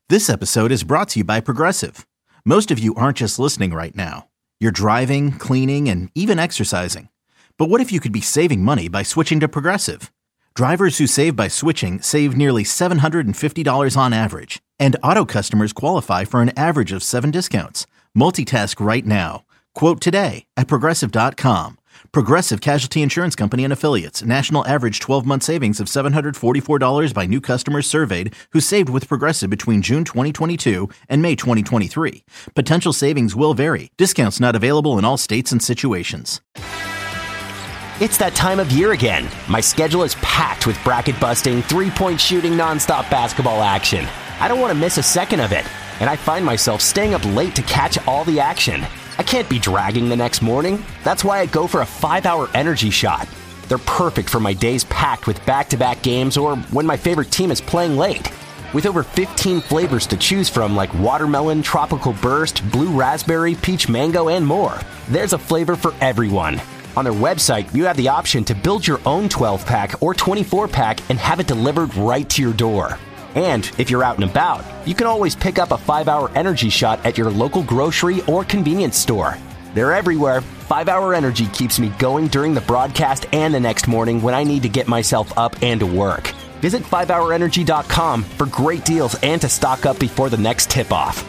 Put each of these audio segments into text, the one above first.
This episode is brought to you by Progressive. Most of you aren't just listening right now. You're driving, cleaning, and even exercising. But what if you could be saving money by switching to Progressive? Drivers who save by switching save nearly $750 on average. And auto customers qualify for an average of 7 discounts. Multitask right now. Quote today at Progressive.com. Progressive Casualty Insurance Company and Affiliates. National average 12-month savings of $744 by new customers surveyed who saved with Progressive between June 2022 and May 2023. Potential savings will vary. Discounts not available in all states and situations. It's that time of year again. My schedule is packed with bracket-busting, three-point shooting, nonstop basketball action. I don't want to miss a second of it, and I find myself staying up late to catch all the action. I can't be dragging the next morning. That's why I go for a 5-hour energy shot. They're perfect for my days packed with back-to-back games or when my favorite team is playing late. With over 15 flavors to choose from like watermelon, tropical burst, blue raspberry, peach mango, and more, there's a flavor for everyone. On their website, you have the option to build your own 12-pack or 24-pack and have it delivered right to your door. And if you're out and about, you can always pick up a 5-hour energy shot at your local grocery or convenience store. They're everywhere. 5-hour energy keeps me going during the broadcast and the next morning when I need to get myself up and to work. Visit 5hourenergy.com for great deals and to stock up before the next tip-off.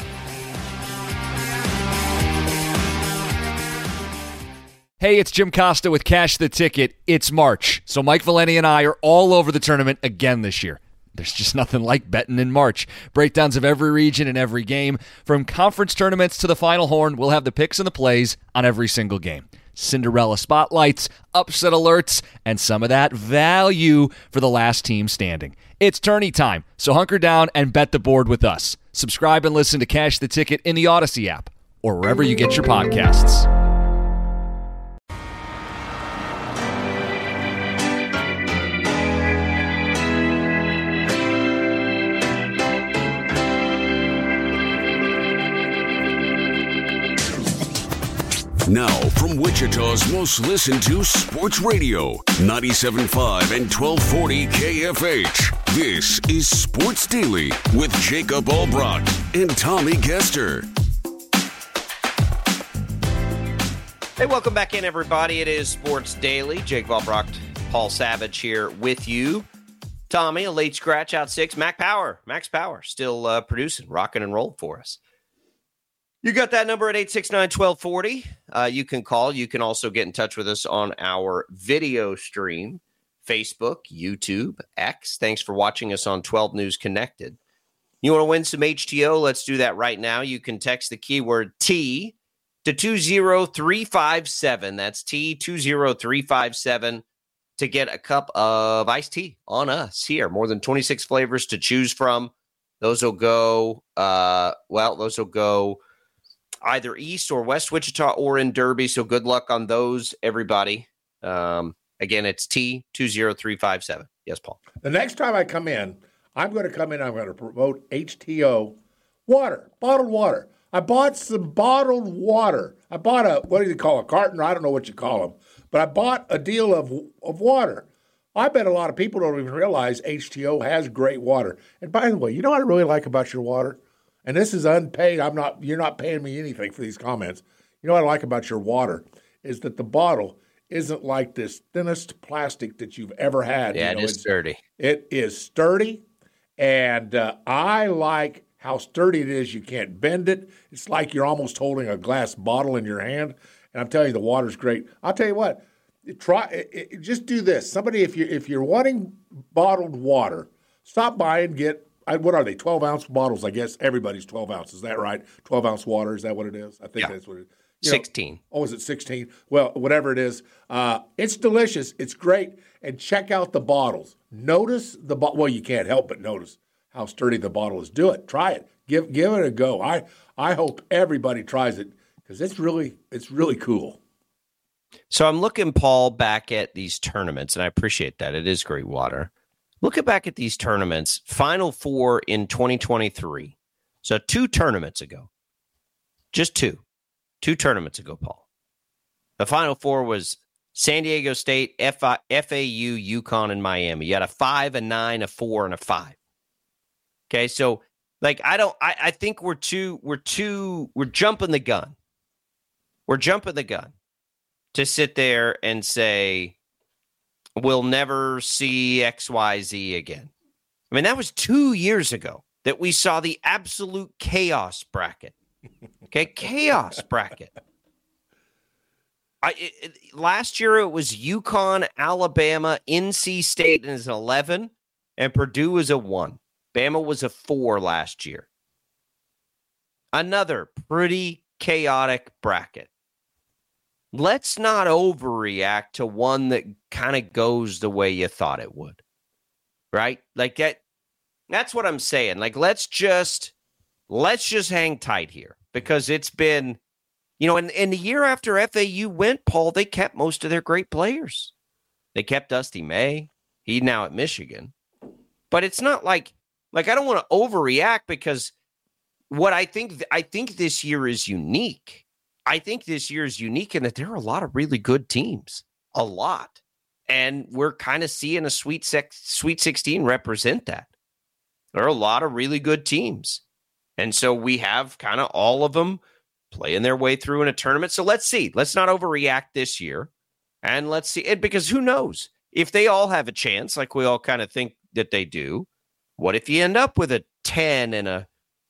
Hey, it's Jim Costa with Cash the Ticket. It's March, so Mike Valeni and I are all over the tournament again this year. There's just nothing like betting in March. Breakdowns of every region and every game. From conference tournaments to the Final Horn, we'll have the picks and the plays on every single game. Cinderella spotlights, upset alerts, and some of that value for the last team standing. It's tourney time, so hunker down and bet the board with us. Subscribe and listen to Cash the Ticket in the Odyssey app or wherever you get your podcasts. Now, from Wichita's most listened to sports radio, 97.5 and 1240 KFH. This is Sports Daily with Jacob Albrock and Tommy Gester. Hey, welcome back in, everybody. It is Sports Daily. Jacob Albrock, Paul Savage here with you. Tommy, a late scratch out 6. Max Power, still producing, rocking and roll for us. You got that number at 869-1240. You can call. You can also get in touch with us on our video stream, Facebook, YouTube, X. Thanks for watching us on 12 News Connected. You want to win some HTO? Let's do that right now. You can text the keyword T to 20357. That's T 20357 to get a cup of iced tea on us here. More than 26 flavors to choose from. Those will go, either East or West Wichita or in Derby. So good luck on those, everybody. Again, it's T 20357. Yes, Paul. The next time I come in, I'm going to promote HTO water, bottled water. I bought some bottled water. I bought what do you call a carton? I don't know what you call them. But I bought a deal of water. I bet a lot of people don't even realize HTO has great water. And by the way, you know what I really like about your water? And this is unpaid. You're not paying me anything for these comments. You know what I like about your water is that the bottle isn't like this thinnest plastic that you've ever had. Yeah, it is sturdy. It is sturdy, and I like how sturdy it is. You can't bend it. It's like you're almost holding a glass bottle in your hand. And I'm telling you, the water's great. I'll tell you what. Just do this. Somebody, if you're wanting bottled water, stop by and get. What are they? 12-ounce bottles, I guess. Everybody's 12 ounces. Is that right? 12-ounce water. Is that what it is? I think that's what it is. 16. Is it 16? Well, whatever it is. It's delicious. It's great. And check out the bottles. Notice the bottle. Well, you can't help but notice how sturdy the bottle is. Do it. Try it. Give it a go. I hope everybody tries it because it's really cool. So I'm looking, Paul, back at these tournaments, and I appreciate that. It is great water. Looking back at these tournaments, Final Four in 2023. So 2 tournaments ago. Just 2. 2 tournaments ago, Paul. The Final Four was San Diego State, FAU, UConn, and Miami. You had a 5, a 9, a 4, and a 5. Okay, so Like, I think we're jumping the gun. We're jumping the gun to sit there and say, we'll never see XYZ again. I mean, that was 2 years ago that we saw the absolute chaos bracket. Okay, chaos bracket. Last year it was UConn, Alabama, NC State as an 11, and Purdue was a 1. Bama was a 4 last year. Another pretty chaotic bracket. Let's not overreact to one that kind of goes the way you thought it would. Right? Like that's what I'm saying. Like, let's just hang tight here, because it's been, in the year after FAU went, Paul, they kept most of their great players. They kept Dusty May. He's now at Michigan. But it's not like I don't want to overreact, because what I think this year is unique. I think this year is unique in that there are a lot of really good teams. A lot. And we're kind of seeing a Sweet 16 represent that. There are a lot of really good teams. And so we have kind of all of them playing their way through in a tournament. So let's see. Let's not overreact this year. And let's see it, because who knows? If they all have a chance, like we all kind of think that they do, what if you end up with a 10 and a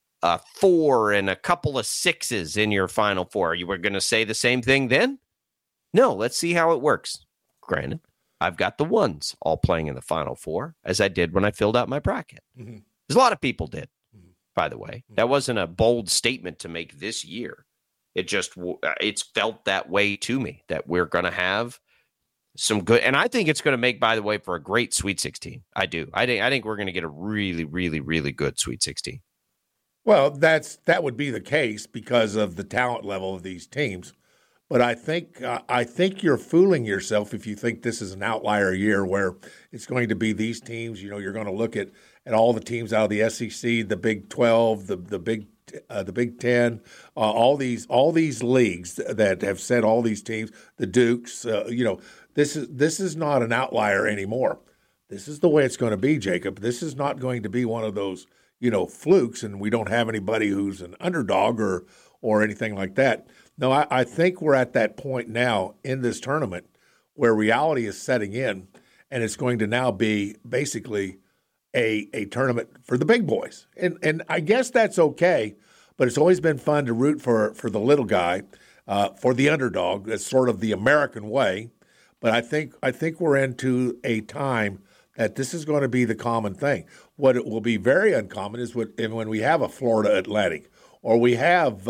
4 and a couple of 6s in your Final Four? You were going to say the same thing then? No, let's see how it works. Granted, I've got the 1s all playing in the Final Four, as I did when I filled out my bracket. Mm-hmm. There's a lot of people did, by the way. That wasn't a bold statement to make this year. It's felt that way to me, that we're going to have some good, and I think it's going to make, by the way, for a great Sweet 16. I do. I think we're going to get a really, really, really good Sweet 16. Well, that would be the case because of the talent level of these teams. But I think you're fooling yourself if you think this is an outlier year where it's going to be these teams. You're going to look at all the teams out of the SEC, the Big 12, the Big 10, all these leagues that have sent all these teams, the Dukes. This is not an outlier anymore. This is the way it's going to be, Jacob. This is not going to be one of those flukes, and we don't have anybody who's an underdog or anything like that. No, I think we're at that point now in this tournament where reality is setting in, and it's going to now be basically a tournament for the big boys. And I guess that's okay, but it's always been fun to root for the little guy, for the underdog. That's sort of the American way. But I think we're into a time that this is going to be the common thing. What it will be very uncommon is when we have a Florida Atlantic, or we have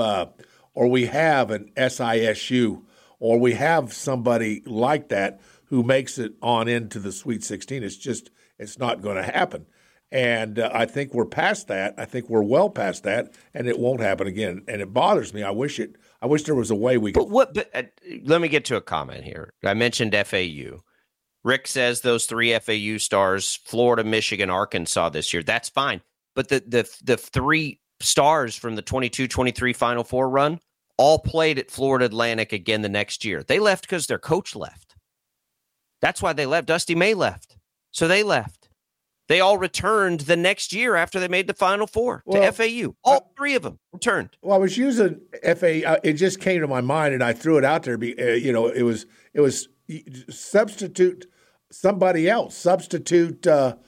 an SISU, or we have somebody like that who makes it on into the Sweet 16. It's not going to happen. And I think we're past that. I think we're well past that, and it won't happen again. And it bothers me. I wish there was a way we could. But let me get to a comment here. I mentioned FAU. Rick says those 3 FAU stars, Florida, Michigan, Arkansas this year. That's fine. But the 3 stars from the 22-23 Final Four run all played at Florida Atlantic again the next year. They left because their coach left. That's why they left. Dusty May left. So they left. They all returned the next year after they made the Final Four to FAU. All 3 of them returned. Well, I was using FAU. It just came to my mind, and I threw it out there. It was substitute somebody else. Substitute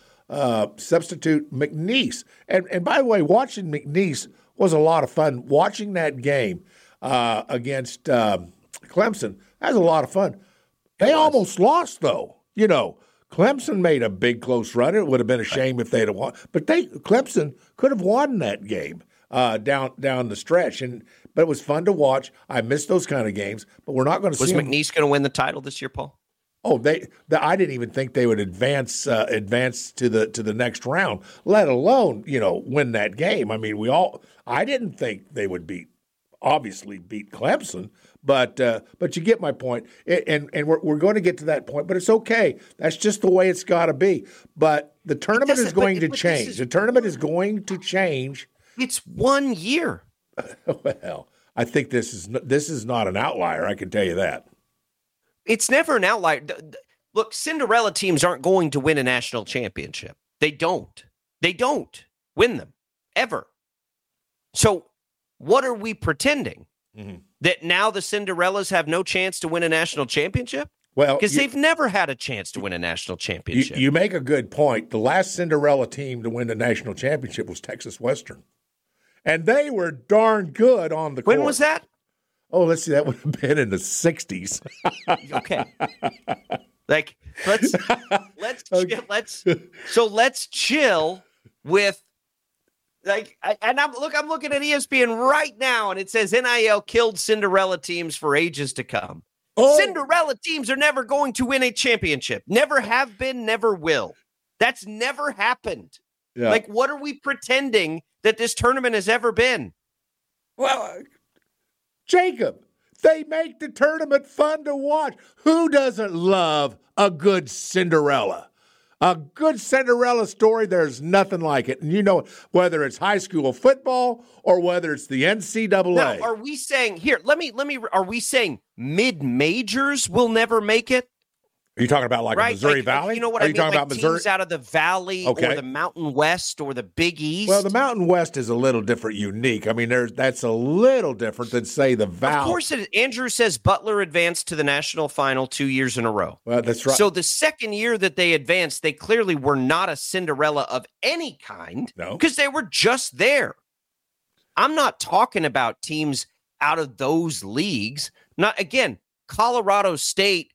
McNeese. And by the way, watching McNeese was a lot of fun. Watching that game against Clemson, that was a lot of fun. They almost lost, though. Clemson made a big close run. It would have been a shame if they'd have won. But Clemson could have won that game down the stretch. But it was fun to watch. I miss those kind of games. But we're not going to see them. Was McNeese going to win the title this year, Paul? Oh, I didn't even think they would advance to the next round, let alone win that game. I mean, I didn't think they would beat Clemson, but you get my point. And we're going to get to that point, but it's okay. That's just the way it's got to be. But the tournament is going to change. The tournament is going to change. It's 1 year. Well, I think this is not an outlier. I can tell you that. It's never an outlier. Look, Cinderella teams aren't going to win a national championship. They don't. They don't win them, ever. So what are we pretending? Mm-hmm. That now the Cinderellas have no chance to win a national championship? Well, because they've never had a chance to win a national championship. You make a good point. The last Cinderella team to win the national championship was Texas Western. And they were darn good on the court. When was that? Oh, let's see. That would have been in the 60s. Okay. Like, let's chill with, like, I'm looking at ESPN right now, and it says NIL killed Cinderella teams for ages to come. Oh. Cinderella teams are never going to win a championship. Never have been, never will. That's never happened. Yeah. Like, what are we pretending that this tournament has ever been? Well, Jacob, they make the tournament fun to watch. Who doesn't love a good Cinderella? A good Cinderella story, there's nothing like it. And you know, whether it's high school football or whether it's the NCAA. Now, are we saying, are we saying mid-majors will never make it? Are you talking about like Missouri Valley? You know what I mean? Talking about Missouri? Teams out of the Valley or the Mountain West or the Big East? Well, the Mountain West is a little different, unique. I mean, that's a little different than, say, the Valley. Of course it is. Andrew says Butler advanced to the national final 2 years in a row. Well, that's right. So the second year that they advanced, they clearly were not a Cinderella of any kind. No. Because they were just there. I'm not talking about teams out of those leagues. Not, again, Colorado State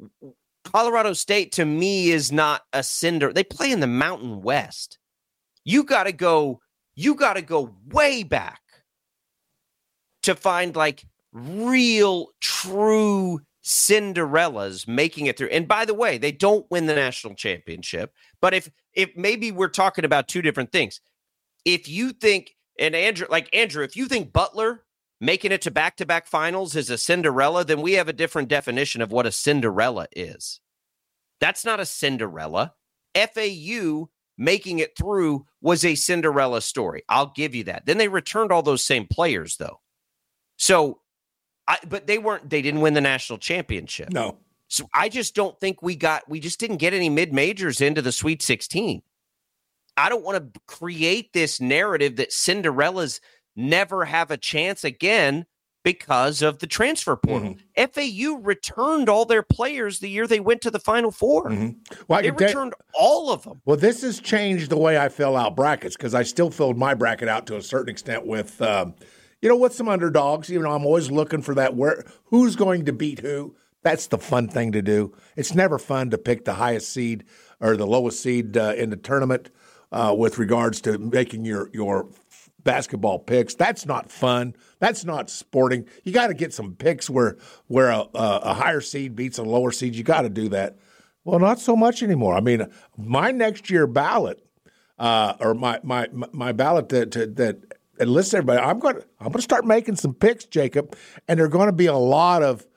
to me is not a Cinder. They play in the Mountain West. You got to go way back to find like real, true Cinderellas making it through. And by the way, they don't win the national championship. But if maybe we're talking about two different things. If you think, and Andrew, if you think Butler making it to back-to-back finals is a Cinderella, then we have a different definition of what a Cinderella is. That's not a Cinderella. FAU making it through was a Cinderella story. I'll give you that. Then they returned all those same players, though. So, but they didn't win the national championship. No. So I just don't think we just didn't get any mid-majors into the Sweet 16. I don't want to create this narrative that Cinderellas never have a chance again because of the transfer portal. Mm-hmm. FAU returned all their players the year they went to the Final Four. Mm-hmm. Well, they returned all of them. Well, this has changed the way I fill out brackets because I still filled my bracket out to a certain extent with, with some underdogs. You know, I'm always looking for that who's going to beat who. That's the fun thing to do. It's never fun to pick the highest seed or the lowest seed in the tournament with regards to making your basketball picks. That's not fun. That's not sporting. You got to get some picks where a higher seed beats a lower seed. You got to do that. Well, not so much anymore. I mean, my next year ballot, or my ballot that enlists everybody. I'm going to start making some picks, Jacob, and there are going to be a lot of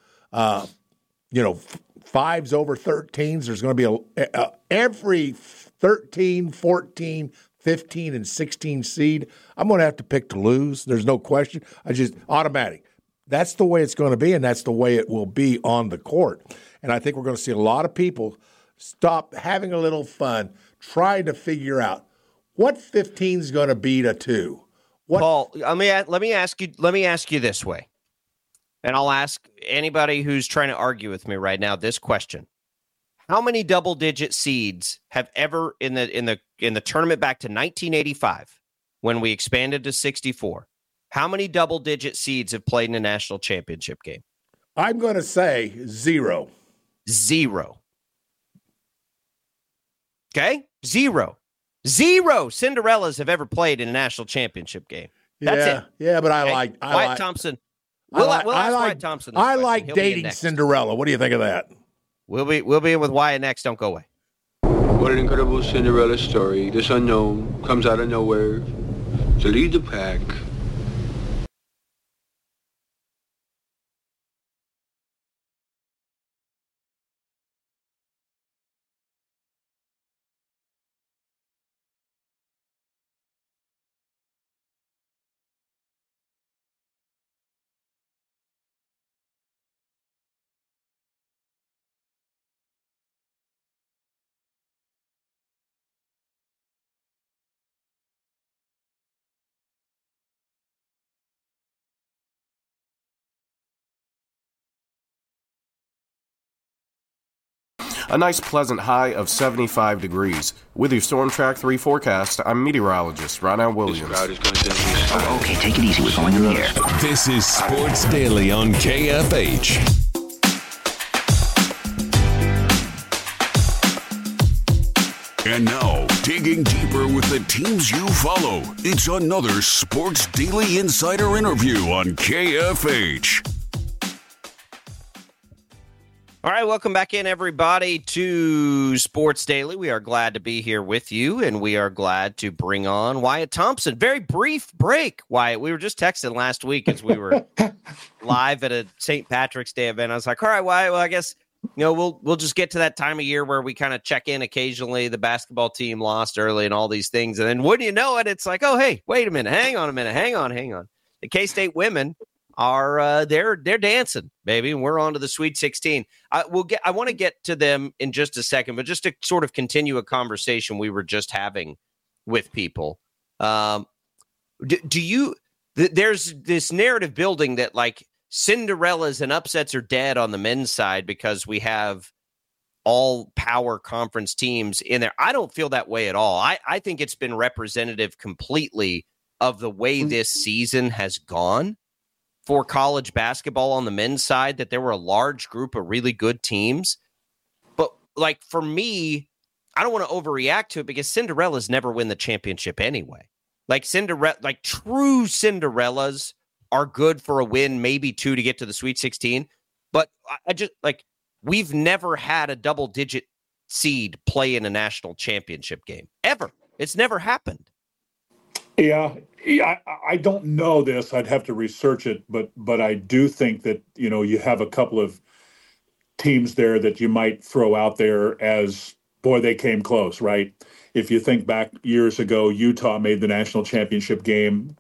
5s over 13s. There's going to be every 13, 14, 15, and 16 seed, I'm going to have to pick to lose. There's no question. Automatic. That's the way it's going to be, and that's the way it will be on the court. And I think we're going to see a lot of people stop having a little fun, trying to figure out what 15 is going to beat a 2. Paul, let me ask you this way, and I'll ask anybody who's trying to argue with me right now this question. How many double-digit seeds have ever in the tournament back to 1985 when we expanded to 64? How many double-digit seeds have played in a national championship game? I'm going to say 0. 0. Okay? 0. 0 Cinderellas have ever played in a national championship game. That's it. Yeah, but I like Wyatt Thompson. We'll ask Wyatt Thompson. I like dating Cinderella. What do you think of that? We'll be in with Wyatt next. Don't go away. What an incredible Cinderella story. This unknown comes out of nowhere to lead the pack. a nice pleasant high of 75 degrees. With your Storm Track 3 forecast, I'm meteorologist Ronald Williams. Okay, take it easy. We're going in the air. This is Sports Daily on KFH. And now, digging deeper with the teams you follow, it's another Sports Daily Insider interview on KFH. All right, welcome back in, everybody, to Sports Daily. We are glad to be here with you, and we are glad to bring on Wyatt Thompson. Very brief break, Wyatt. We were just texting last week as we were live at a St. Patrick's Day event. I was like, all right, Wyatt, well, I guess we'll just get to that time of year where we kind of check in occasionally. The basketball team lost early and all these things. And then wouldn't you know it, it's like, oh, hey, wait a minute. Hang on a minute. Hang on. The K-State women are they're dancing, baby, and we're on to the Sweet 16. I want to get to them in just a second, but just to sort of continue a conversation we were just having with people. There's this narrative building that like Cinderellas and upsets are dead on the men's side because we have all power conference teams in there. I don't feel that way at all. I think it's been representative completely of the way this season has gone for college basketball on the men's side, that there were a large group of really good teams. But like for me, I don't want to overreact to it because Cinderellas never win the championship anyway. Like true Cinderellas are good for a win, maybe two to get to the Sweet 16. But I just we've never had a double-digit seed play in a national championship game ever. It's never happened. Yeah, I don't know this. I'd have to research it, but I do think that you have a couple of teams there that you might throw out there as, boy, they came close, right? If you think back years ago, Utah made the national championship game.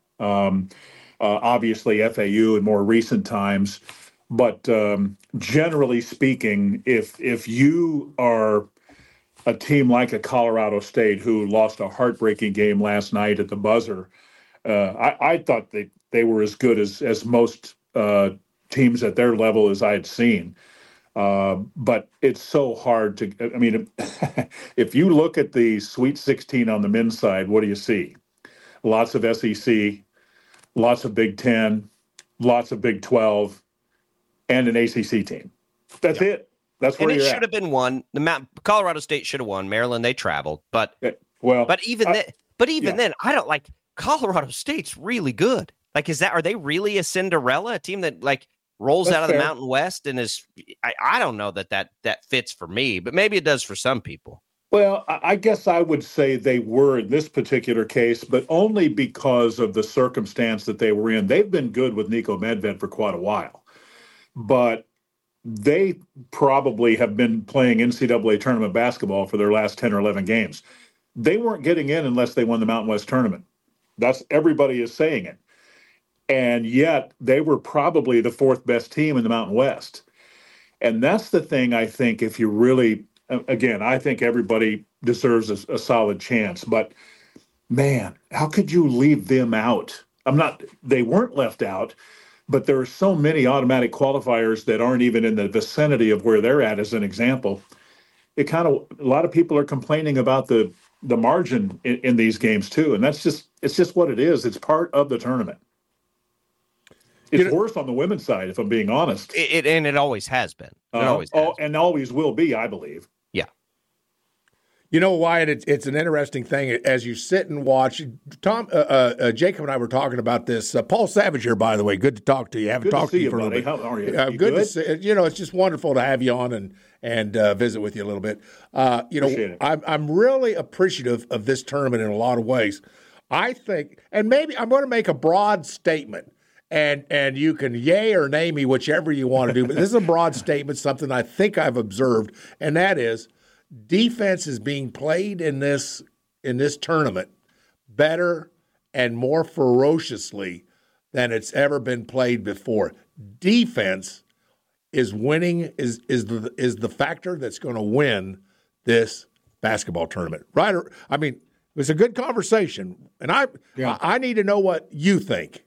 Obviously FAU in more recent times, but generally speaking, if you are a team like a Colorado State who lost a heartbreaking game last night at the buzzer, I thought they were as good as most teams at their level as I had seen. But it's so hard to, I mean, if you look at the Sweet 16 on the men's side, what do you see? Lots of SEC, lots of Big Ten, lots of Big 12, and an ACC team. That's it. That's where you're at. And it should have been one. Colorado State should have won. Maryland, they traveled. But even then, I don't like Colorado State's really good. Like, are they really a Cinderella? A team that rolls out of the Mountain West and is, I don't know that fits for me, but maybe it does for some people. Well, I guess I would say they were in this particular case, but only because of the circumstance that they were in. They've been good with Nico Medved for quite a while, but they probably have been playing NCAA tournament basketball for their last 10 or 11 games. They weren't getting in unless they won the Mountain West tournament. Everybody is saying it. And yet they were probably the fourth best team in the Mountain West. And that's the thing, I think, if you really, again, I think everybody deserves a solid chance. But, man, how could you leave them out? They weren't left out, but there are so many automatic qualifiers that aren't even in the vicinity of where they're at, as an example. A lot of people are complaining about the margin in these games, too. And it's just what it is. It's part of the tournament. It's worse on the women's side, if I'm being honest. It always has been. And always will be, I believe. Yeah. You know, Wyatt, it's an interesting thing as you sit and watch. Tom, Jacob and I were talking about this. Paul Savage here, by the way. Good to talk to you. Haven't talked to you for a little bit. How are you? Good to see. It's just wonderful to have you on and visit with you a little bit. Appreciate it. I'm really appreciative of this tournament in a lot of ways. I think, and maybe I'm going to make a broad statement. And you can yay or nay me, whichever you want to do. But this is a broad statement, something I think I've observed, and that is defense is being played in this tournament better and more ferociously than it's ever been played before. Defense is winning is the factor that's going to win this basketball tournament. Right? I mean, it's a good conversation, and I need to know what you think.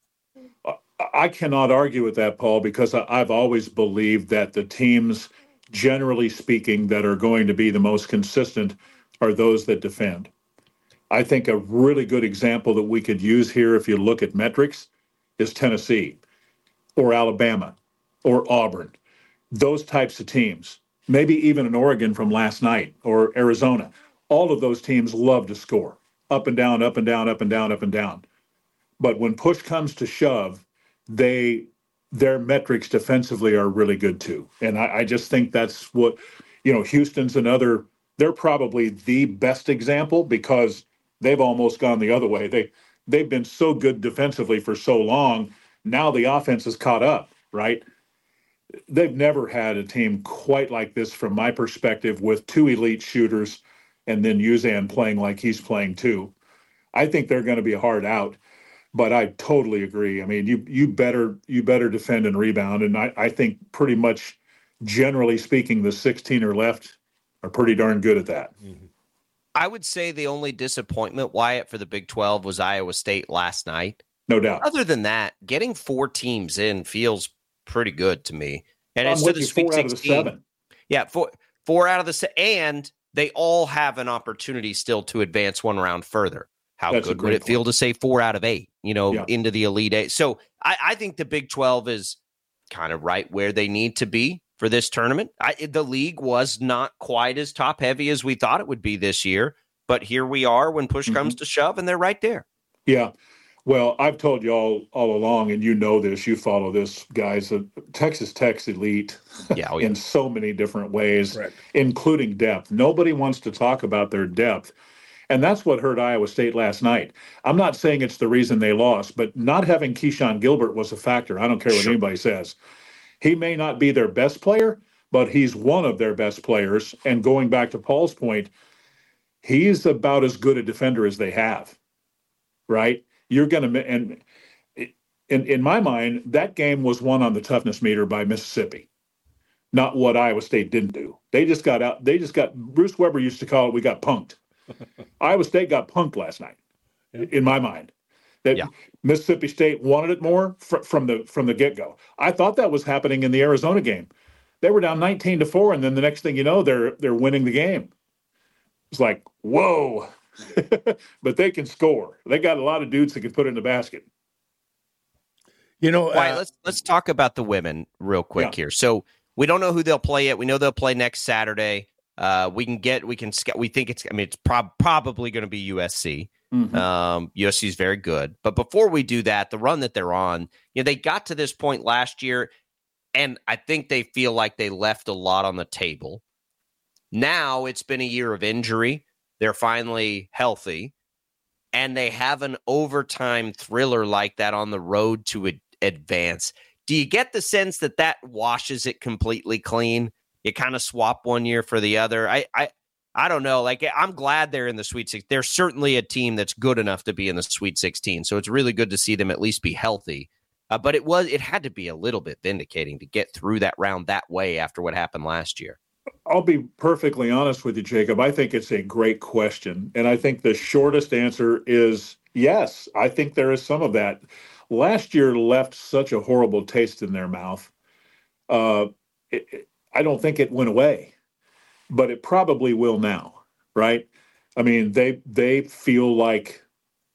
I cannot argue with that, Paul, because I've always believed that the teams generally speaking, that are going to be the most consistent are those that defend. I think a really good example that we could use here, if you look at metrics, is Tennessee or Alabama or Auburn. Those types of teams, maybe even an Oregon from last night or Arizona. All of those teams love to score up and down, up and down, up and down, up and down. But when push comes to shove, their metrics defensively are really good too. And I just think that's what, Houston's another, they're probably the best example because they've almost gone the other way. They've been so good defensively for so long. Now the offense has caught up, right? They've never had a team quite like this from my perspective with two elite shooters and then Uzan playing like he's playing too. I think they're going to be hard out, but I totally agree. I mean, you better defend and rebound. And I think pretty much generally speaking, the 16 or left are pretty darn good at that. Mm-hmm. I would say the only disappointment, Wyatt, for the Big 12 was Iowa State last night. No doubt. Other than that, getting 4 teams in feels pretty good to me. And it's to the Sweet 4 out of the 7. Yeah, four out of the 7. And they all have an opportunity still to advance one round further. How That's good would it feel to say 4 out of 8, into the Elite 8? So I think the Big 12 is kind of right where they need to be for this tournament. The league was not quite as top heavy as we thought it would be this year, but here we are when push comes to shove, and they're right there. Yeah. Well, I've told you all along, and you know this, you follow this, guys, Texas Tech's elite in so many different ways, Correct. Including depth. Nobody wants to talk about their depth. And that's what hurt Iowa State last night. I'm not saying it's the reason they lost, but not having Keyshawn Gilbert was a factor. I don't care what anybody says. He may not be their best player, but he's one of their best players. And going back to Paul's point, he's about as good a defender as they have, right? You're going to, and in my mind, that game was won on the toughness meter by Mississippi, not what Iowa State didn't do. They just got out. Bruce Weber used to call it, we got punked. Iowa State got punked last night, in my mind. Mississippi State wanted it more from the get-go. I thought that was happening in the Arizona game. They were down 19-4, and then the next thing you know, they're winning the game. It's like, whoa. But they can score. They got a lot of dudes that can put it in the basket. Let's talk about the women real quick here. So we don't know who they'll play yet. We know they'll play next Saturday. We think it's probably going to be USC. Mm-hmm. USC is very good. But before we do that, the run that they're on, they got to this point last year, and I think they feel like they left a lot on the table. Now it's been a year of injury. They're finally healthy, and they have an overtime thriller like that on the road to advance. Do you get the sense that washes it completely clean? You kind of swap one year for the other. I don't know. Like, I'm glad they're in the Sweet 16. They're certainly a team that's good enough to be in the Sweet 16. So it's really good to see them at least be healthy. But it had to be a little bit vindicating to get through that round that way after what happened last year. I'll be perfectly honest with you, Jacob. I think it's a great question. And I think the shortest answer is yes. I think there is some of that. Last year left such a horrible taste in their mouth. I don't think it went away, but it probably will now, right? I mean, they feel like,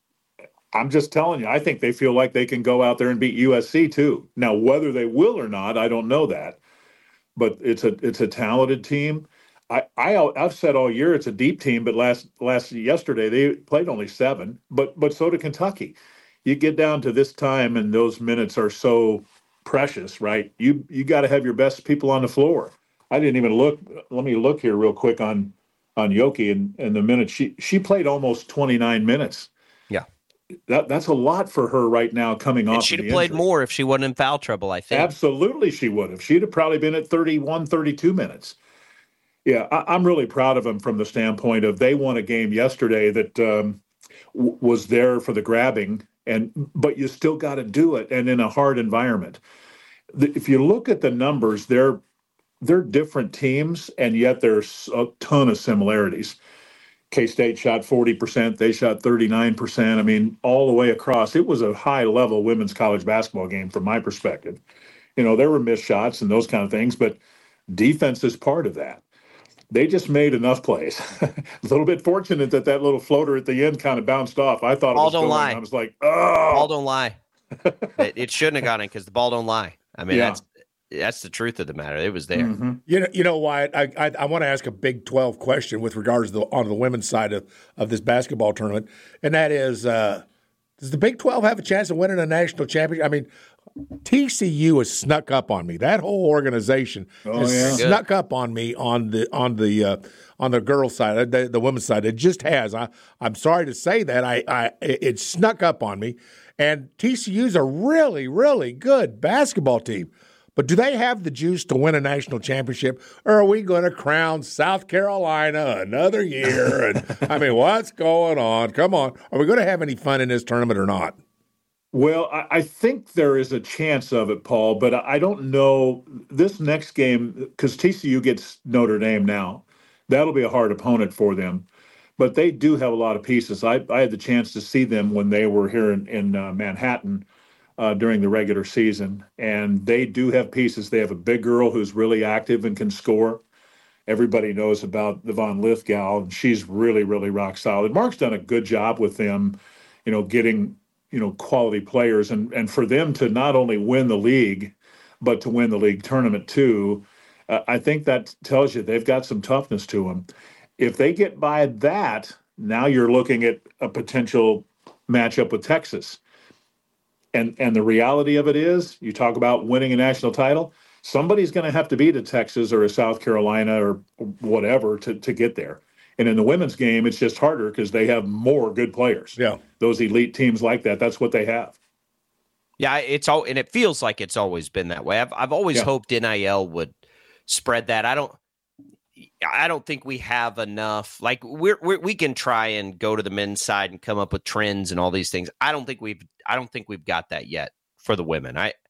I'm just telling you, I think they feel like they can go out there and beat USC too. Now, whether they will or not, I don't know that. But it's a talented team. I've said all year it's a deep team, but yesterday they played only 7. But so did Kentucky. You get down to this time, and those minutes are so precious, right? You got to have your best people on the floor. I didn't even look. Let me look here real quick on Yoki and the minutes she played almost 29 minutes. Yeah, that's a lot for her right now coming off. And she'd have played more if she wasn't in foul trouble, I think. Absolutely, she would have. She'd have probably been at 31, 32 minutes. Yeah, I'm really proud of them from the standpoint of they won a game yesterday that was there for the grabbing, but you still got to do it, and in a hard environment. If you look at the numbers, they're different teams, and yet there's a ton of similarities. K-State shot 40%. They shot 39%. I mean, all the way across. It was a high-level women's college basketball game from my perspective. There were missed shots and those kind of things, but defense is part of that. They just made enough plays. A little bit fortunate that little floater at the end kind of bounced off. I thought it was going. I was like, oh. Ball don't lie. It shouldn't have gone in because the ball don't lie. I mean, that's the truth of the matter. It was there. Mm-hmm. You know why? I want to ask a Big 12 question with regards to on the women's side of this basketball tournament, and that is, does the Big 12 have a chance of winning a national championship? I mean, TCU has snuck up on me. That whole organization has snuck up on me on the girls' side, the women's side. It just has. I'm sorry to say that. It snuck up on me. And TCU's a really, really good basketball team. But do they have the juice to win a national championship, or are we going to crown South Carolina another year? And I mean, what's going on? Come on. Are we going to have any fun in this tournament or not? Well, I think there is a chance of it, Paul, but I don't know. This next game, because TCU gets Notre Dame now, that'll be a hard opponent for them. But they do have a lot of pieces. I had the chance to see them when they were here in Manhattan during the regular season, and they do have pieces. They have a big girl who's really active and can score. Everybody knows about the Von Lithgow, and she's really, really rock solid. Mark's done a good job with them, getting quality players, and for them to not only win the league, but to win the league tournament too, I think that tells you they've got some toughness to them. If they get by that, now you're looking at a potential matchup with Texas. And the reality of it is, you talk about winning a national title, somebody's going to have to beat a Texas or a South Carolina or whatever to get there. And in the women's game, it's just harder because they have more good players. Yeah. Those elite teams like that, that's what they have. Yeah, and it feels like it's always been that way. I've always hoped NIL would spread that. I don't think we have enough. Like we can try and go to the men's side and come up with trends and all these things. I don't think we've got that yet for the women. I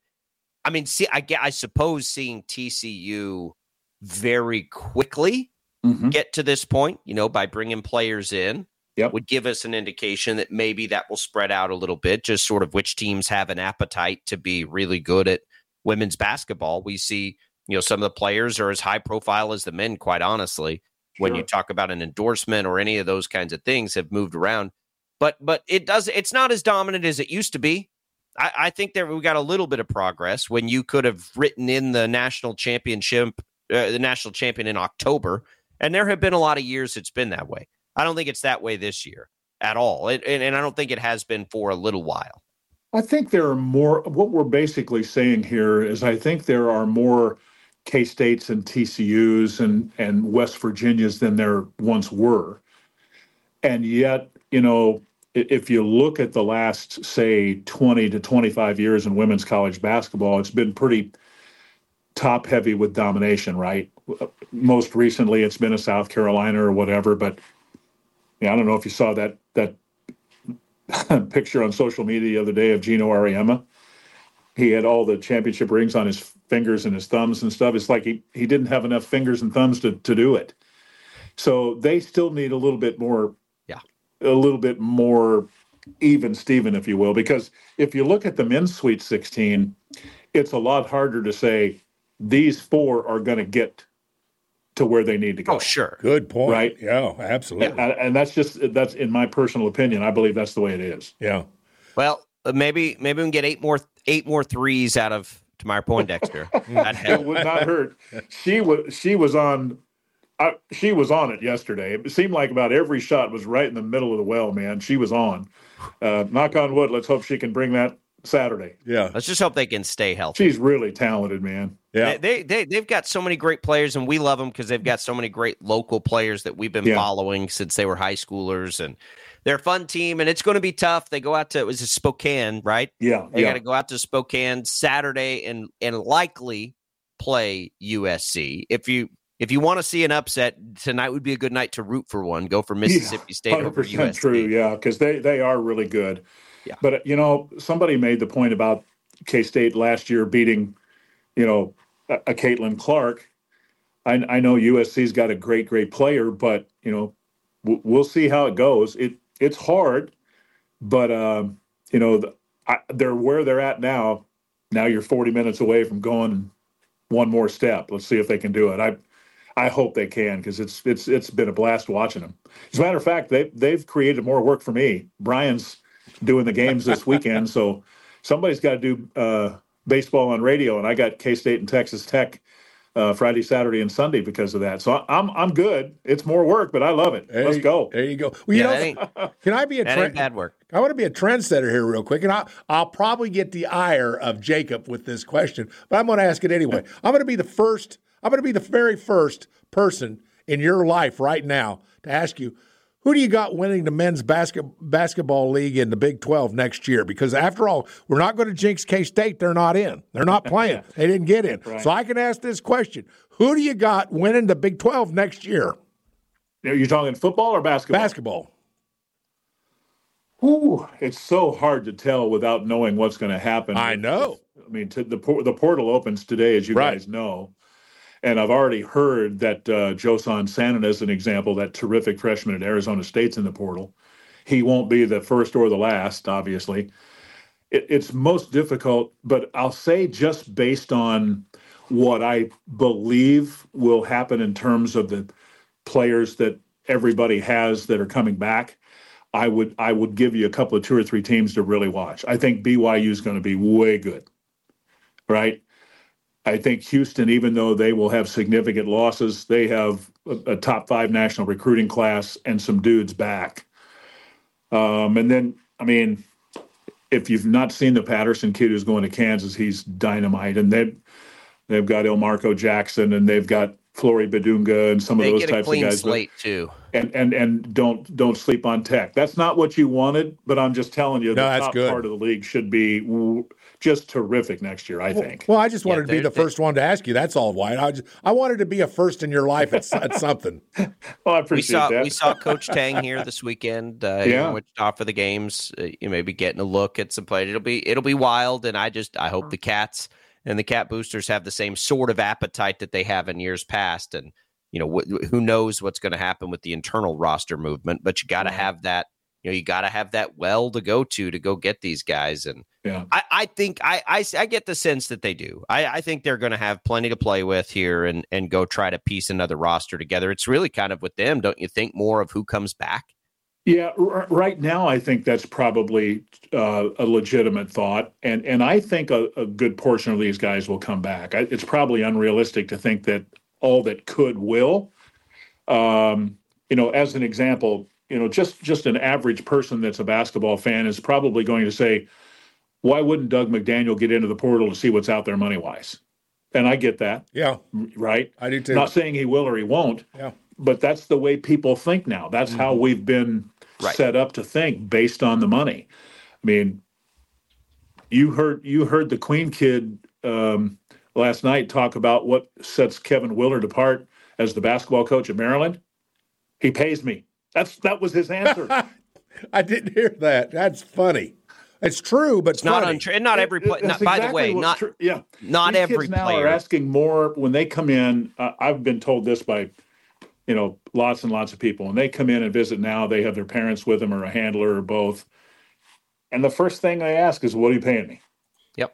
suppose seeing TCU very quickly get to this point, by bringing players in, would give us an indication that maybe that will spread out a little bit, just sort of which teams have an appetite to be really good at women's basketball. We see, some of the players are as high profile as the men, quite honestly, when you talk about an endorsement or any of those kinds of things have moved around. But it's not as dominant as it used to be. I think that we got a little bit of progress when you could have written in the national championship, the national champion in October. And there have been a lot of years it's been that way. I don't think it's that way this year at all. And I don't think it has been for a little while. I think there are more. What we're basically saying here is I think there are more K-States and TCUs and West Virginias than there once were. And yet, if you look at the last, say, 20 to 25 years in women's college basketball, it's been pretty top-heavy with domination, right? Most recently, it's been a South Carolina or whatever, but I don't know if you saw that picture on social media the other day of Gino Auriemma. He had all the championship rings on his fingers and his thumbs and stuff. It's like he didn't have enough fingers and thumbs to do it. So they still need a little bit more even Steven, if you will, because if you look at the men's Sweet 16, it's a lot harder to say these four are going to get to where they need to go. Oh, sure. Good point. Right? Yeah, absolutely. And that's in my personal opinion. I believe that's the way it is. Yeah. Well, maybe we can get eight more threes out of Tamara Poindexter. It would not hurt. She was on it yesterday. It seemed like about every shot was right in the middle of the well, man. She was on. Knock on wood. Let's hope she can bring that Saturday. Yeah. Let's just hope they can stay healthy. She's really talented, man. Yeah. They've got so many great players, and we love them because they've got so many great local players that we've been following since they were high schoolers, and they're a fun team, and it's going to be tough. They go out to, was it Spokane, right? Yeah. They got to go out to Spokane Saturday and likely play USC. If you want to see an upset, tonight would be a good night to root for one. Go for Mississippi State over USC. True, yeah, because they are really good. Yeah. But, somebody made the point about K-State last year beating, a Caitlin Clark. I know USC's got a great player, but, we'll see how it goes. It's hard, but, they're where they're at now. Now you're 40 minutes away from going one more step. Let's see if they can do it. I hope they can, because it's been a blast watching them. As a matter of fact, they've created more work for me. Brian's doing the games this weekend, so somebody's got to do baseball on radio, and I got K-State and Texas Tech Friday, Saturday, and Sunday because of that. So I'm good. It's more work, but I love it. Let's go. There you go. Well, can I be a that ain't bad work? I want to be a trendsetter here real quick, and I'll probably get the ire of Jacob with this question, but I'm going to ask it anyway. I'm going to be the very first person in your life right now to ask you, who do you got winning the men's basketball league in the Big 12 next year? Because after all, we're not going to jinx K-State. They're not in. They're not playing. They didn't get in. Right. So I can ask this question. Who do you got winning the Big 12 next year? Are you talking football or basketball? Basketball. Ooh, it's so hard to tell without knowing what's going to happen. I know. I mean, the portal opens today, as you guys know. And I've already heard that Josan Sanin, as an example, that terrific freshman at Arizona State's in the portal. He won't be the first or the last, obviously. It's most difficult, but I'll say just based on what I believe will happen in terms of the players that everybody has that are coming back, I would give you a couple of 2 or 3 teams to really watch. I think BYU is going to be way good, right? I think Houston, even though they will have significant losses, they have a top 5 national recruiting class and some dudes back. And then, I mean, if you've not seen the Patterson kid who's going to Kansas, he's dynamite. And they've got Elmarco Jackson, and they've got Flory Badunga and some of those types of guys. They get a clean slate, too. And don't sleep on Tech. That's not what you wanted, but I'm just telling you, the top part of the league should be just terrific next year, I think. Well, I just wanted to be the first one to ask you. That's all, Wyatt. I wanted to be a first in your life at something. Well, I appreciate that. We saw Coach Tang here this weekend. In Wichita for the games. You may be getting a look at some play. It'll be wild, and I hope the Cats and the Cat Boosters have the same sort of appetite that they have in years past. And who knows what's going to happen with the internal roster movement? But you got to have that. You got to have that well to go get these guys. And I think I get the sense that they do. I think they're going to have plenty to play with here and go try to piece another roster together. It's really kind of with them, don't you think, more of who comes back? Yeah, right now I think that's probably a legitimate thought. And I think a good portion of these guys will come back. It's probably unrealistic to think that all that could will. As an example, just an average person that's a basketball fan is probably going to say, why wouldn't Doug McDaniel get into the portal to see what's out there money-wise? And I get that. Yeah. Right? I do too. Not saying he will or he won't. Yeah. But that's the way people think now. That's how we've been set up to think based on the money. I mean, you heard the Queen kid last night talk about what sets Kevin Willard apart as the basketball coach at Maryland. He pays me. That was his answer. I didn't hear that. That's funny. It's true, but it's not untrue. And not every player. By the way, not These every kids now player are asking more when they come in. I've been told this by, lots and lots of people. When they come in and visit now, they have their parents with them or a handler or both. And the first thing I ask is, "What are you paying me?" Yep.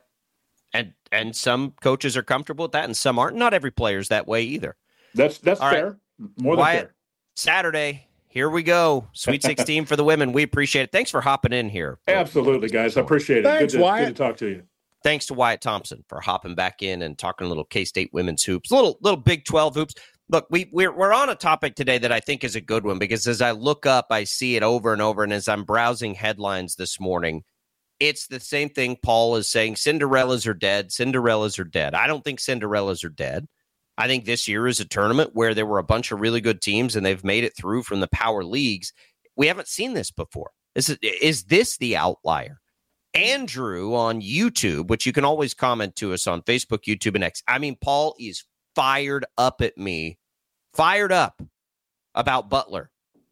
And some coaches are comfortable with that, and some aren't. Not every player's that way either. That's All fair. Right. More than fair. Saturday. Here we go. Sweet 16 for the women. We appreciate it. Thanks for hopping in here. Absolutely, guys. I appreciate it. Thanks, Wyatt. Good to talk to you. Thanks to Wyatt Thompson for hopping back in and talking a little K-State women's hoops, little Big 12 hoops. Look, we're on a topic today that I think is a good one because as I look up, I see it over and over. And as I'm browsing headlines this morning, it's the same thing Paul is saying. Cinderellas are dead. Cinderellas are dead. I don't think Cinderellas are dead. I think this year is a tournament where there were a bunch of really good teams and they've made it through from the power leagues. We haven't seen this before. Is this the outlier? Andrew on YouTube, which you can always comment to us on Facebook, YouTube, and X. I mean, Paul is fired up at me, fired up about Butler,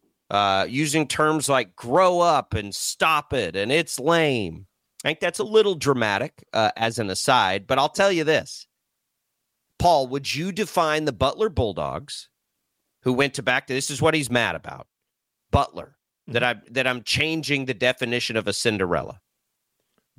using terms like grow up and stop it, and it's lame. I think that's a little dramatic as an aside, but I'll tell you this. Paul, would you define the Butler Bulldogs, who went to back to this is what he's mad about, Butler, that I'm changing the definition of a Cinderella,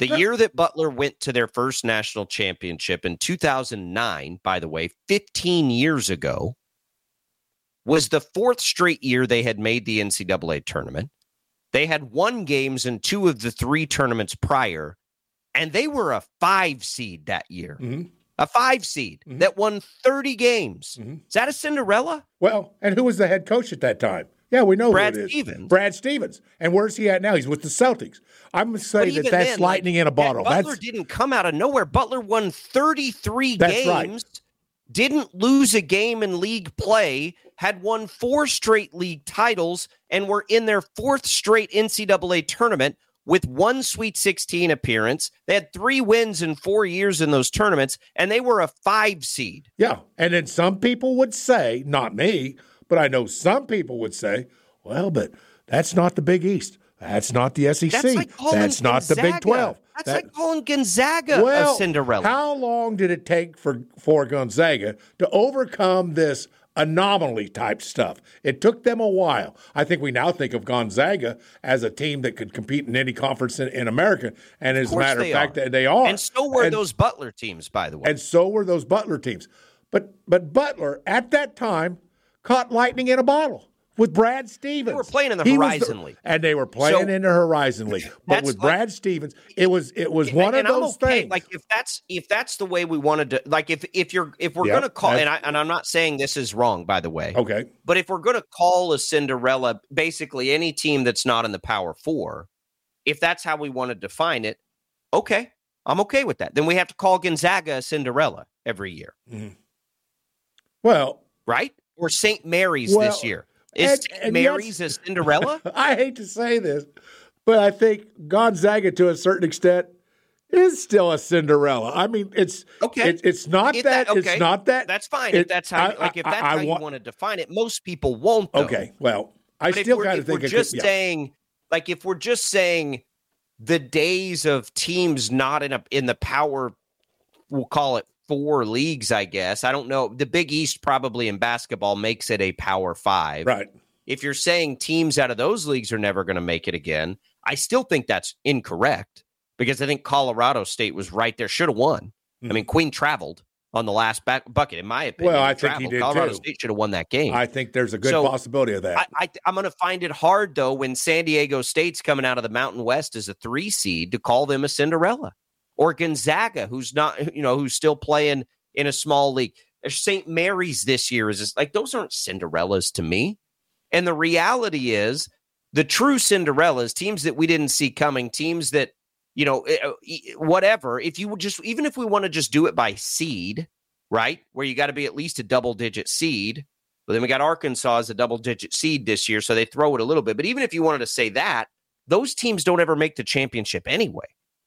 The year that Butler went to their first national championship in 2009, by the way, 15 years ago, was the fourth straight year they had made the NCAA tournament. They had won games in 2 of the 3 tournaments prior, and they were a 5 seed that year. Mm-hmm. A 5 seed that won 30 games. Mm-hmm. Is that a Cinderella? Well, and who was the head coach at that time? Yeah, we know Brad who it is. Stevens. Brad Stevens. And where's he at now? He's with the Celtics. I'm going to say that's then, lightning in a bottle. Butler didn't come out of nowhere. Butler won 33 That's games, right. Didn't lose a game in league play, had won 4 straight league titles, and were in their 4th straight NCAA tournament with 1 Sweet 16 appearance. They had 3 wins in 4 years in those tournaments, and they were a 5 seed. Yeah, and then some people would say, not me, but I know some people would say, well, but that's not the Big East. That's not the SEC. That's like That's not the Big 12. That's like calling Gonzaga a Cinderella. How long did it take for Gonzaga to overcome this anomaly type stuff? It took them a while. I think we now think of Gonzaga as a team that could compete in any conference in America. And as a matter of fact, they are. And so were those Butler teams, by the way. And so were those Butler teams. But Butler, at that time, caught lightning in a bottle with Brad Stevens. They were playing in the Horizon League. And they were playing in the Horizon League. But with Brad Stevens, it was one of those things. Like if that's the way we wanted to, like if we're going to call, and I'm not saying this is wrong, by the way. Okay. But if we're going to call a Cinderella basically any team that's not in the Power 4, if that's how we want to define it, okay, I'm okay with that. Then we have to call Gonzaga a Cinderella every year. Mm-hmm. Well, right? Or St. Mary's this year. Is St. Mary's a Cinderella? I hate to say this, but I think Gonzaga, to a certain extent, is still a Cinderella. I mean, it's okay. It's not that. It's not that. That's fine. If that's how, if that's how you want to define it, most people won't. Though. Okay. Well, I still kind of think we're just saying, like, if we're just saying the days of teams not in the power, we'll call it 4 leagues, I guess. I don't know. The Big East probably in basketball makes it a Power 5. Right. If you're saying teams out of those leagues are never going to make it again, I still think that's incorrect because I think Colorado State was right there. Should have won. I mean, Queen traveled on the last bucket, in my opinion. Well, I think he did Colorado too. State should have won that game. I think there's a good possibility of that. I'm going to find it hard, though, when San Diego State's coming out of the Mountain West as a 3 seed to call them a Cinderella. Or Gonzaga, who's not, who's still playing in a small league. St. Mary's this year is just like, those aren't Cinderellas to me. And the reality is the true Cinderellas, teams that we didn't see coming, teams that, whatever, if you would just, even if we want to just do it by seed, right? Where you got to be at least a double-digit seed. But then we got Arkansas as a double-digit seed this year, so they throw it a little bit. But even if you wanted to say that, those teams don't ever make the championship anyway.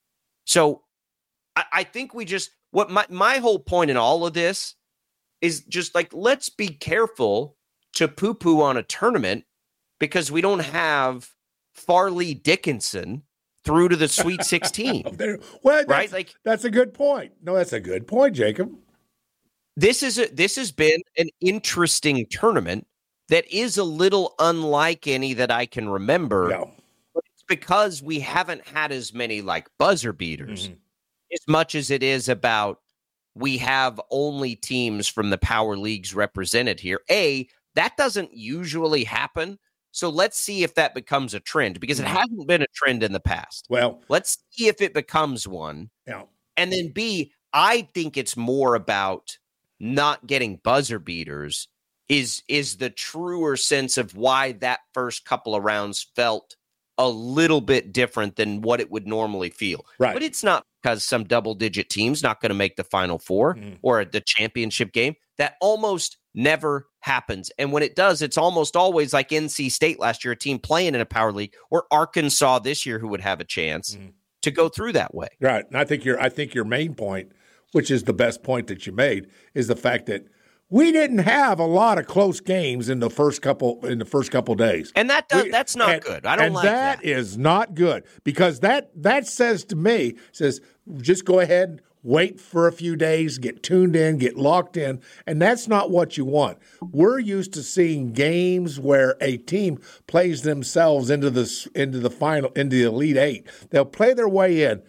So I think we just, what my whole point in all of this is just like, let's be careful to poo-poo on a tournament because we don't have Farley Dickinson through to the Sweet 16. Right? Like, that's a good point. No, that's a good point, Jacob. This has been an interesting tournament that is a little unlike any that I can remember. No. But it's because we haven't had as many like buzzer beaters. Mm-hmm. As much as it is about we have only teams from the power leagues represented here. That doesn't usually happen. So let's see if that becomes a trend because it hasn't been a trend in the past. Well, let's see if it becomes one. Yeah. And then B, I think it's more about not getting buzzer beaters is the truer sense of why that first couple of rounds felt a little bit different than what it would normally feel. Right. But it's not because some double-digit team's not going to make the Final Four or the championship game. That almost never happens. And when it does, it's almost always like NC State last year, a team playing in a power league, or Arkansas this year who would have a chance to go through that way. Right. And I think your main point, which is the best point that you made, is the fact that we didn't have a lot of close games in the first couple days. And that's not good. I don't like that. And that is not good because that says to me, just go ahead, wait for a few days, get tuned in, get locked in, and that's not what you want. We're used to seeing games where a team plays themselves into the final, into the Elite Eight. They'll play their way in.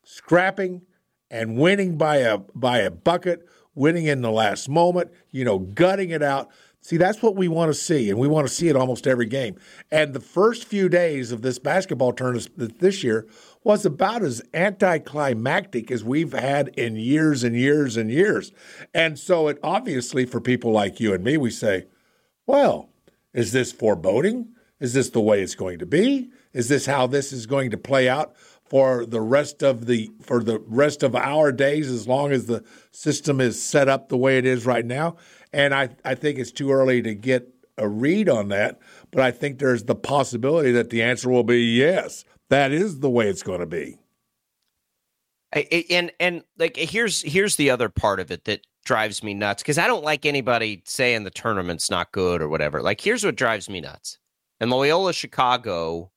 scrapping and winning by a bucket, winning in the last moment, gutting it out. See, that's what we want to see, and we want to see it almost every game. And the first few days of this basketball tournament this year was about as anticlimactic as we've had in years and years and years. And so it obviously, for people like you and me, we say, well, is this foreboding? Is this the way it's going to be? Is this how this is going to play out for the rest of our days, as long as the system is set up the way it is right now? And I think it's too early to get a read on that, but I think there's the possibility that the answer will be yes. That is the way it's going to be. And like here's the other part of it that drives me nuts, because I don't like anybody saying the tournament's not good or whatever. Like, here's what drives me nuts. And Loyola Chicago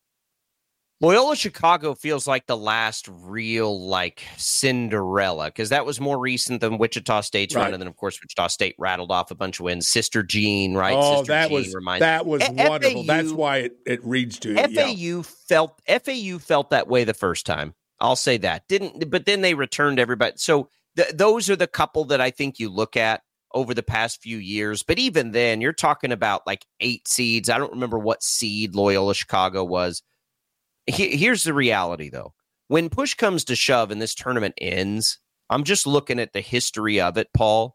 feels like the last real, like, Cinderella, because that was more recent than Wichita State's run, and then, of course, Wichita State rattled off a bunch of wins. Sister Jean, right? Oh, Sister that Jean was wonderful. That's why it reads to you. FAU felt that way the first time. I'll say that. But then they returned everybody. So those are the couple that I think you look at over the past few years. But even then, you're talking about like 8 seeds. I don't remember what seed Loyola Chicago was. Here's the reality, though. When push comes to shove and this tournament ends, I'm just looking at the history of it, Paul.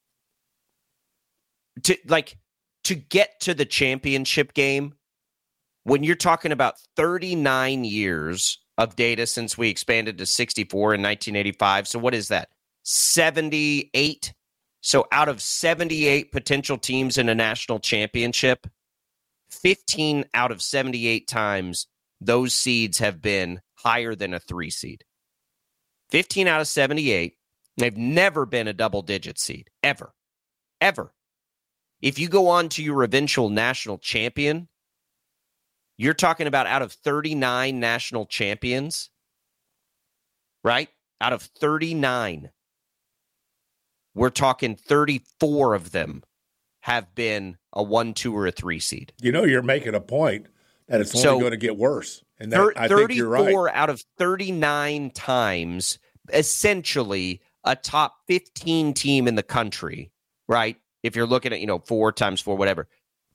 To get to the championship game, when you're talking about 39 years of data since we expanded to 64 in 1985. So what is that? 78. So out of 78 potential teams in a national championship, 15 out of 78 times those seeds have been higher than a 3 seed. 15 out of 78. They've never been a double-digit seed, ever. Ever. If you go on to your eventual national champion, you're talking about out of 39 national champions, right? Out of 39, we're talking 34 of them have been a 1, 2, or a 3 seed. You're making a point that it's only going to get worse. And that, I think you're right. 34 out of 39 times, essentially a top 15 team in the country, right? If you're looking at, 4 times 4, whatever.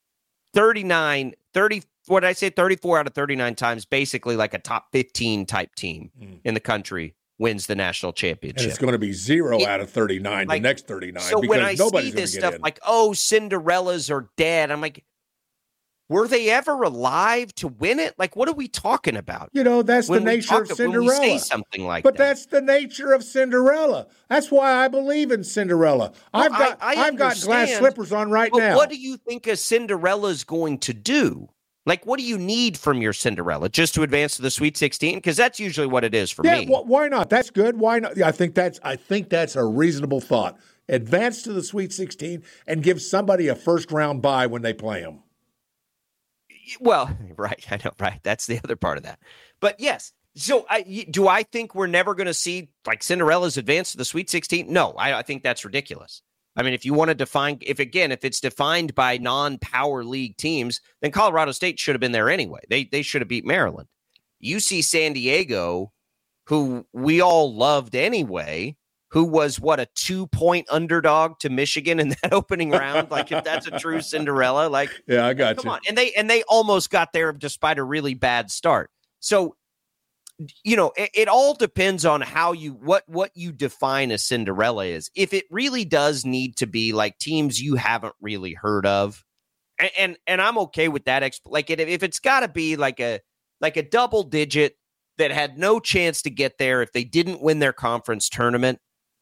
34 out of 39 times, basically like a top 15 type team in the country wins the national championship. And it's going to be 0 out of 39, the next 39. So when I see this stuff like, Cinderellas are dead, I'm like, were they ever alive to win it? Like, what are we talking about? That's the nature of Cinderella. When we say something like but that. That's the nature of Cinderella. That's why I believe in Cinderella. I've got glass slippers on now. What do you think a Cinderella is going to do? Like, what do you need from your Cinderella? Just to advance to the Sweet 16? Because that's usually what it is for me. Yeah, why not? That's good. Why not? I think that's a reasonable thought. Advance to the Sweet 16 and give somebody a first-round bye when they play them. Well, right. I know, right. That's the other part of that. But yes. So do I think we're never going to see like Cinderella's advance to the Sweet 16? No, I think that's ridiculous. I mean, if you want to define, if it's defined by non-power league teams, then Colorado State should have been there anyway. They should have beat Maryland. UC San Diego, who we all loved anyway, who was a 2-point underdog to Michigan in that opening round. Like, if that's a true Cinderella, like, yeah, I got come you. on. And they almost got there despite a really bad start. So, it all depends on how what you define a Cinderella is. If it really does need to be like teams you haven't really heard of, and I'm okay with that. Like, if it's got to be like a double digit that had no chance to get there if they didn't win their conference tournament,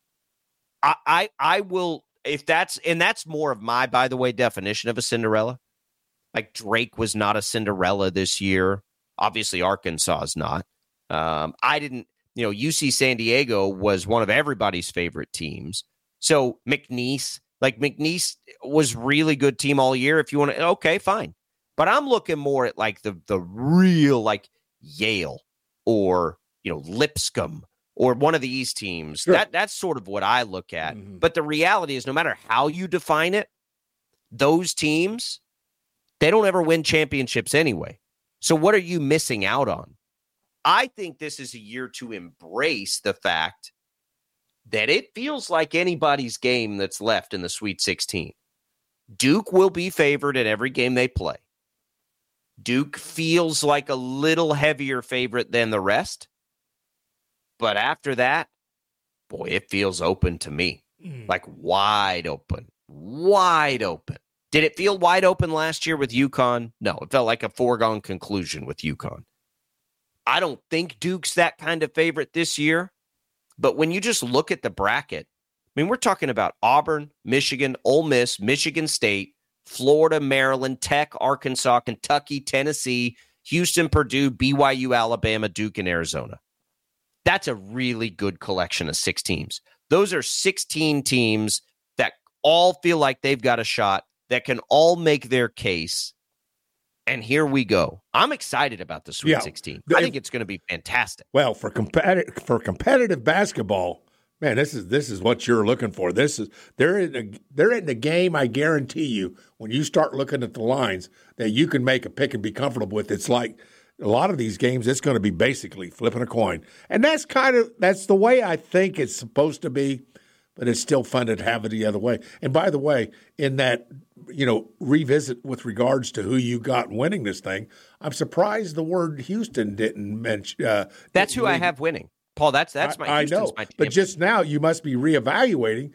I will, if that's more of my, by the way, definition of a Cinderella. Like, Drake was not a Cinderella this year. Obviously, Arkansas is not. UC San Diego was one of everybody's favorite teams. So McNeese was really good team all year. If you want to, okay, fine. But I'm looking more at like the real, like, Yale or, Lipscomb or one of these teams. Sure. That's sort of what I look at. Mm-hmm. But the reality is, no matter how you define it, those teams, they don't ever win championships anyway. So what are you missing out on? I think this is a year to embrace the fact that it feels like anybody's game that's left in the Sweet 16. Duke will be favored in every game they play. Duke feels like a little heavier favorite than the rest. But after that, boy, it feels open to me. Like wide open. Wide open. Did it feel wide open last year with UConn? No, it felt like a foregone conclusion with UConn. I don't think Duke's that kind of favorite this year. But when you just look at the bracket, I mean, we're talking about Auburn, Michigan, Ole Miss, Michigan State, Florida, Maryland, Tech, Arkansas, Kentucky, Tennessee, Houston, Purdue, BYU, Alabama, Duke, and Arizona. That's a really good collection of 6 teams. Those are 16 teams that all feel like they've got a shot, that can all make their case. And here we go. I'm excited about the Sweet 16. I think it's going to be fantastic. Well, for competitive basketball, man, this is what you're looking for. They're in a game. I guarantee you, when you start looking at the lines that you can make a pick and be comfortable with, it's like a lot of these games. It's going to be basically flipping a coin, and that's the way I think it's supposed to be. But it's still fun to have it the other way. And by the way, in that, revisit with regards to who you got winning this thing, I'm surprised the word Houston didn't mention. That's who I have winning, Paul. That's my. I know, but just now you must be reevaluating.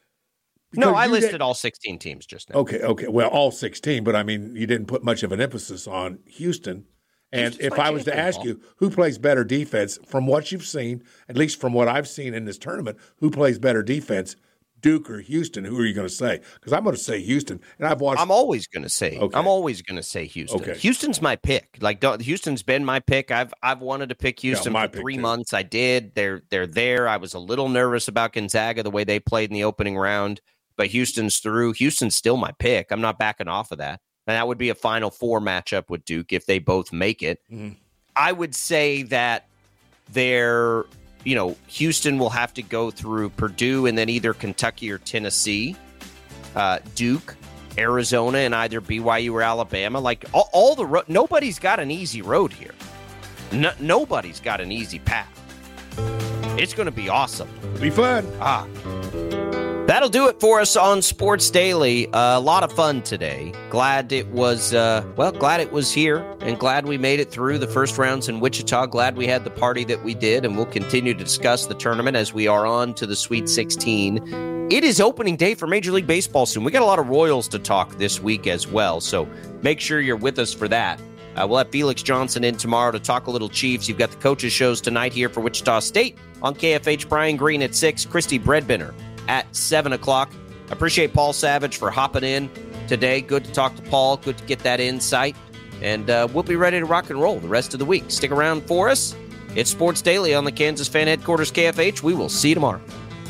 No, I listed all 16 teams just now. Okay. Well, all 16, but I mean, you didn't put much of an emphasis on Houston. And if I was to ask you who plays better defense from what you've seen, at least from what I've seen in this tournament, who plays better defense, Duke or Houston? Who are you going to say? Because I'm going to say Houston, and I've watched. I'm always going to say. Okay. I'm always going to say Houston. Okay. Houston's my pick. Like Houston's been my pick. I've wanted to pick Houston for 3 months. I did. They're there. I was a little nervous about Gonzaga the way they played in the opening round, but Houston's through. Houston's still my pick. I'm not backing off of that. And that would be a Final Four matchup with Duke if they both make it. Mm-hmm. I would say that Houston will have to go through Purdue and then either Kentucky or Tennessee, Duke, Arizona, and either BYU or Alabama. Like all the nobody's got an easy road here. Nobody's got an easy path. It's going to be awesome. Be fun. That'll do it for us on Sports Daily. A lot of fun today. Glad it was here, and glad we made it through the first rounds in Wichita. Glad we had the party that we did, and we'll continue to discuss the tournament as we are on to the Sweet 16. It is opening day for Major League Baseball soon. We got a lot of Royals to talk this week as well, so make sure you're with us for that. We'll have Felix Johnson in tomorrow to talk a little Chiefs. You've got the coaches' shows tonight here for Wichita State on KFH. Brian Green at 6, Christy Bredbender at 7 o'clock. Appreciate Paul Savage for hopping in today. Good to talk to Paul. Good to get that insight. And we'll be ready to rock and roll the rest of the week. Stick around for us. It's Sports Daily on the Kansas Fan Headquarters KFH. We will see you tomorrow.